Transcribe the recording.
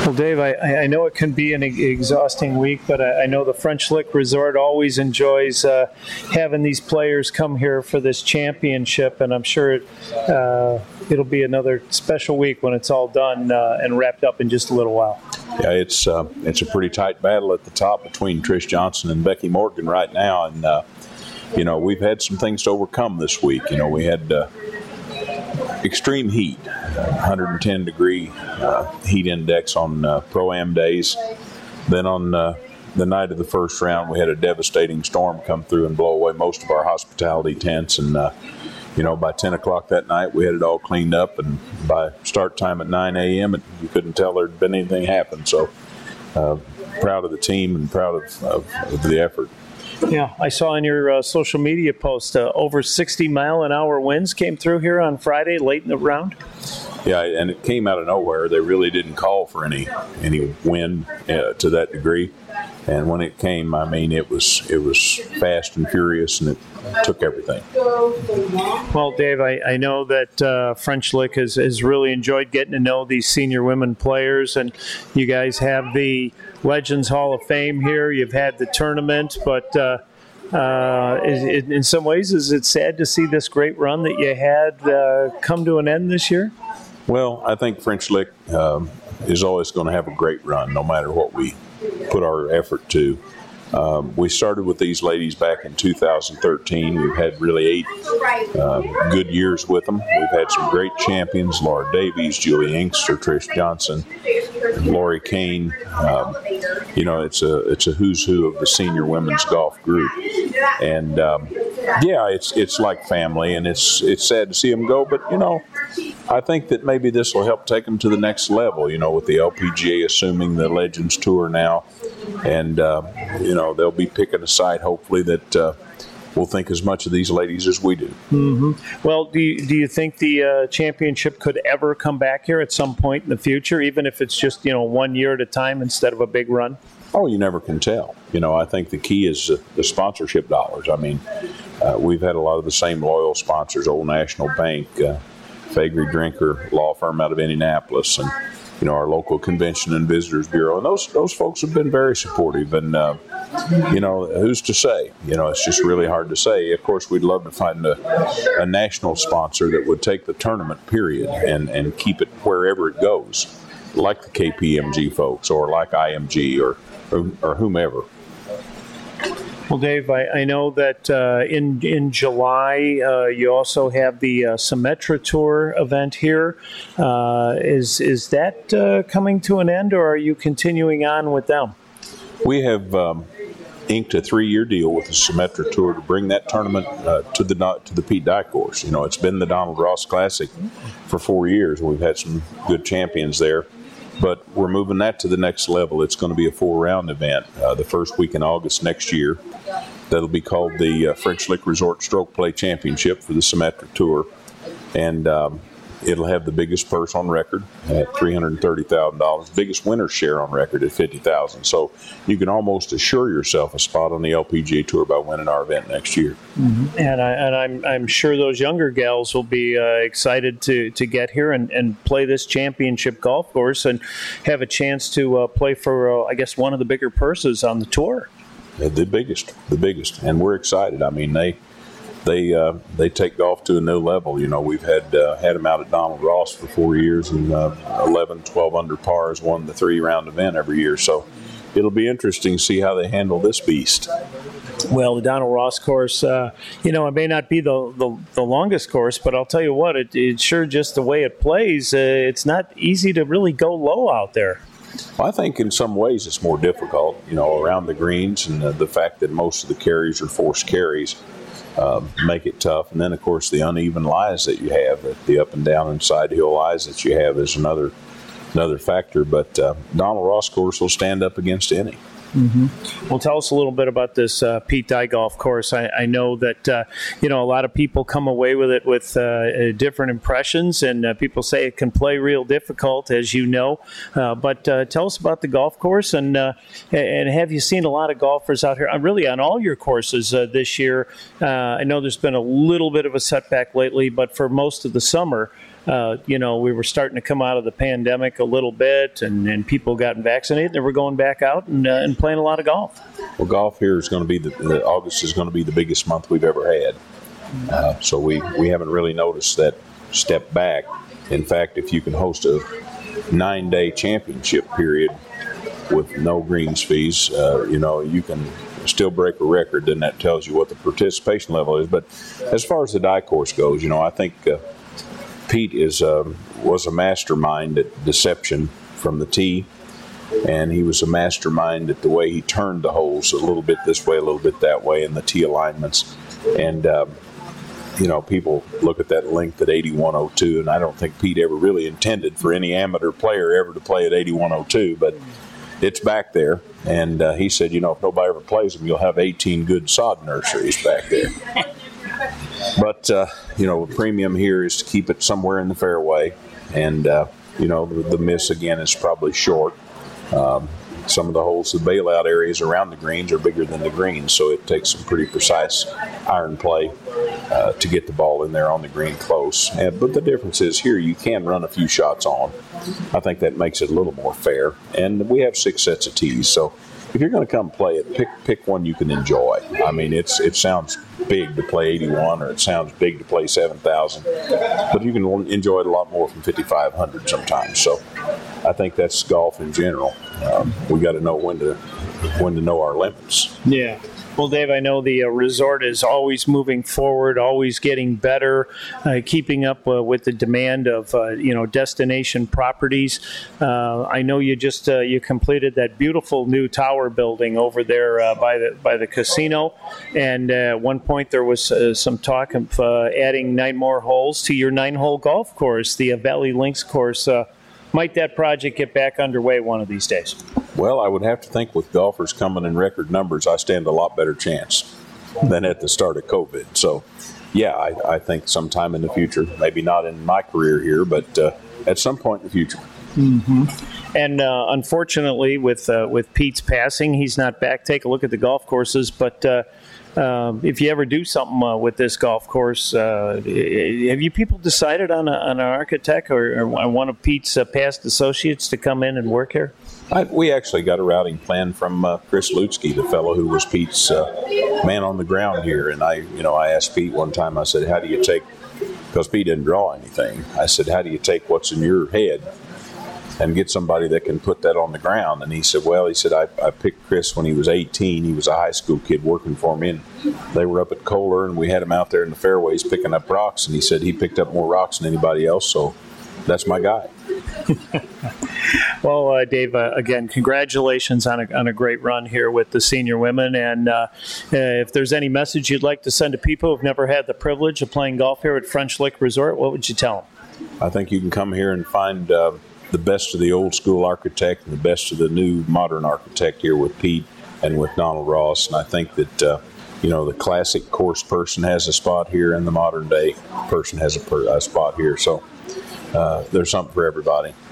Well, Dave, I know it can be an exhausting week, but I know the French Lick Resort always enjoys having these players come here for this championship, and I'm sure it'll be another special week when it's all done and wrapped up in just a little while. Yeah, it's a pretty tight battle at the top between Trish Johnson and Becky Morgan right now, and we've had some things to overcome this week. We had extreme heat, 110 degree heat index on Pro-Am days. Then on the night of the first round, we had a devastating storm come through and blow away most of our hospitality tents. And, by 10 o'clock that night, we had it all cleaned up. And by start time at 9 a.m., you couldn't tell there had been anything happen. So proud of the team and proud of the effort. Yeah, I saw in your social media post over 60-mile-an-hour winds came through here on Friday late in the round. Yeah, and it came out of nowhere. They really didn't call for any wind to that degree. And when it came, it was fast and furious, and it took everything. Well, Dave, I know that French Lick has really enjoyed getting to know these senior women players, and you guys have the Legends Hall of Fame here. You've had the tournament, but in some ways, is it sad to see this great run that you had come to an end this year? Well, I think French Lick is always going to have a great run, no matter what we put our effort to. We started with these ladies back in 2013. We've had really 8 good years with them. We've had some great champions: Laura Davies, Julie Inkster, Trish Johnson, Lori Kane. It's a who's who of the senior women's golf group. And it's like family, and it's sad to see them go. But I think that maybe this will help take them to the next level. With the LPGA assuming the Legends Tour now, and they'll be picking a site hopefully that will think as much of these ladies as we do. Mm-hmm. Well, do you think the championship could ever come back here at some point in the future, even if it's just 1 year at a time instead of a big run? Oh, you never can tell. I think the key is the sponsorship dollars. We've had a lot of the same loyal sponsors: Old National Bank, Faegre Drinker Law Firm out of Indianapolis, and our local Convention and Visitors Bureau. And those folks have been very supportive. And who's to say? It's just really hard to say. Of course, we'd love to find a national sponsor that would take the tournament period and keep it wherever it goes, like the KPMG folks or like IMG or whomever. Well, Dave, I know that in July you also have the Symetra Tour event here. Is that coming to an end, or are you continuing on with them? We have inked a 3-year deal with the Symetra Tour to bring that tournament to the Pete Dye course. It's been the Donald Ross Classic for 4 years. We've had some good champions there. But we're moving that to the next level. It's going to be a 4-round event the first week in August next year. That'll be called the French Lick Resort Stroke Play Championship for the Symetra Tour. And it'll have the biggest purse on record at $330,000, biggest winner's share on record at $50,000. So you can almost assure yourself a spot on the LPGA Tour by winning our event next year. Mm-hmm. And I'm sure those younger gals will be excited to get here and play this championship golf course and have a chance to play for, one of the bigger purses on the tour. The biggest, and we're excited. They take golf to a new level. We've had them out at Donald Ross for 4 years, and 11, 12 under pars, won the 3-round event every year. So it'll be interesting to see how they handle this beast. Well, the Donald Ross course, it may not be the longest course, but I'll tell you what, it's sure just the way it plays, it's not easy to really go low out there. Well, I think in some ways it's more difficult, around the greens, and the fact that most of the carries are forced carries make it tough. And then, of course, the uneven lies that you have, the up and down and side hill lies that you have is another factor. But Donald Ross course will stand up against any. Mm-hmm. Well, tell us a little bit about this Pete Dye golf course. I know that a lot of people come away with it with different impressions, and people say it can play real difficult, as you know. But tell us about the golf course, and have you seen a lot of golfers out here? Really, on all your courses this year. I know there's been a little bit of a setback lately, but for most of the summer, we were starting to come out of the pandemic a little bit, and people gotten vaccinated. They were going back out and playing a lot of golf. Well, golf here is going to be August is going to be the biggest month we've ever had. So we haven't really noticed that step back. In fact, if you can host a 9-day championship period with no greens fees, you can still break a record. Then that tells you what the participation level is. But as far as the die course goes, I think Pete was a mastermind at deception from the tee, and he was a mastermind at the way he turned the holes, a little bit this way, a little bit that way, in the tee alignments. And people look at that length at 81.02, and I don't think Pete ever really intended for any amateur player ever to play at 81.02, but it's back there. And he said, if nobody ever plays them, you'll have 18 good sod nurseries back there. But, the premium here is to keep it somewhere in the fairway. And, the miss, again, is probably short. Some of the holes, the bailout areas around the greens are bigger than the greens, so it takes some pretty precise iron play to get the ball in there on the green close. But the difference is here you can run a few shots on. I think that makes it a little more fair. And we have 6 sets of tees, so if you're going to come play it, pick one you can enjoy. I mean, it sounds big to play 81, or it sounds big to play 7,000, but you can enjoy it a lot more from 5,500 sometimes. So I think that's golf in general. We got to know when to know our limits. Yeah. Well, Dave, I know the resort is always moving forward, always getting better, keeping up with the demand of destination properties. I know you just you completed that beautiful new tower building over there by the casino, and at one point there was some talk of adding 9 more holes to your 9-hole golf course, the Valley Links course. Might that project get back underway one of these days? Well, I would have to think with golfers coming in record numbers, I stand a lot better chance than at the start of COVID. So, yeah, I think sometime in the future, maybe not in my career here, but at some point in the future. Mm-hmm. And unfortunately, with Pete's passing, he's not back. Take a look at the golf courses, but if you ever do something with this golf course, have you people decided on an architect or one of Pete's past associates to come in and work here? We actually got a routing plan from Chris Lutsky, the fellow who was Pete's man on the ground here. And I asked Pete one time, I said, how do you take, because Pete didn't draw anything, I said, how do you take what's in your head and get somebody that can put that on the ground? And he said, I picked Chris when he was 18. He was a high school kid working for me, and they were up at Kohler, and we had him out there in the fairways picking up rocks, and he said he picked up more rocks than anybody else, so that's my guy. Well, Dave, again, congratulations on a great run here with the senior women. And if there's any message you'd like to send to people who've never had the privilege of playing golf here at French Lick Resort, what would you tell them? I think you can come here and find the best of the old school architect and the best of the new modern architect here with Pete and with Donald Ross. And I think that, the classic course person has a spot here, and the modern day person has a spot here. So there's something for everybody.